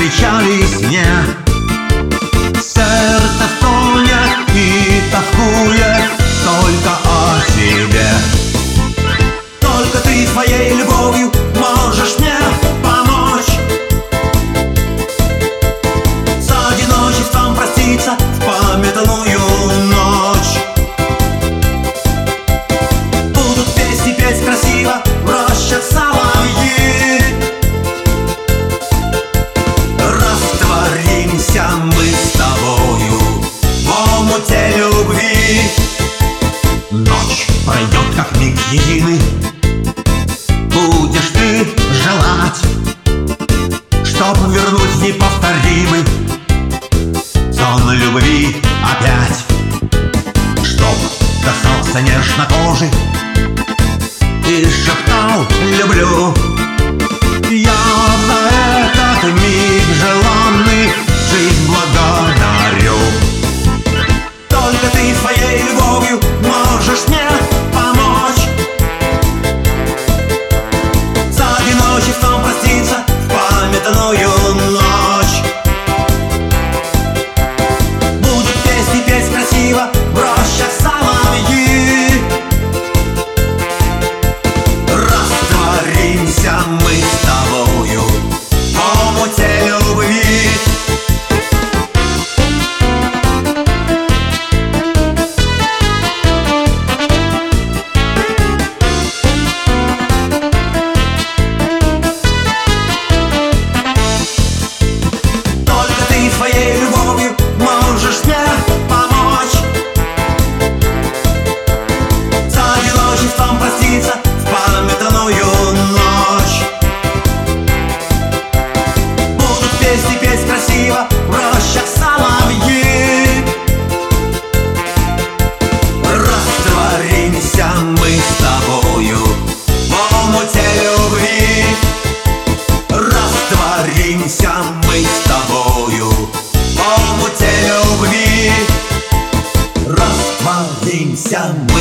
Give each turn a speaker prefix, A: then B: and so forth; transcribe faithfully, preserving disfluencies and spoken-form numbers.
A: встречались мне. Сердце стонет и тоскует только о тебе. Только ты своей любовью можешь мне помочь, с одиночеством проститься в памятную ночь. Будут песни петь красиво в рощах соловьи. Растворимся мы с тобою в омуте любви. Ночь пройдет как миг единый. Будешь ты желать, чтоб вернуть неповторимый сон любви опять, чтоб касался нежно кожи и шептал «люблю». Я за этот миг желанный жизнь благодарю. Только ты своей любовью можешь мне помочь, с одиночеством проститься в памятную ночь. Будут песни петь красиво в рощах соловьи. Растворимся мы с тобою в омуте любви. Своей любовью можешь мне помочь, с одиночеством проститься в памятную ночь. Будут песни петь красиво в рощах соловьи. Растворимся мы с тобою в омуте любви. Растворимся мы с тобою в омуте любви. Растворимся мы.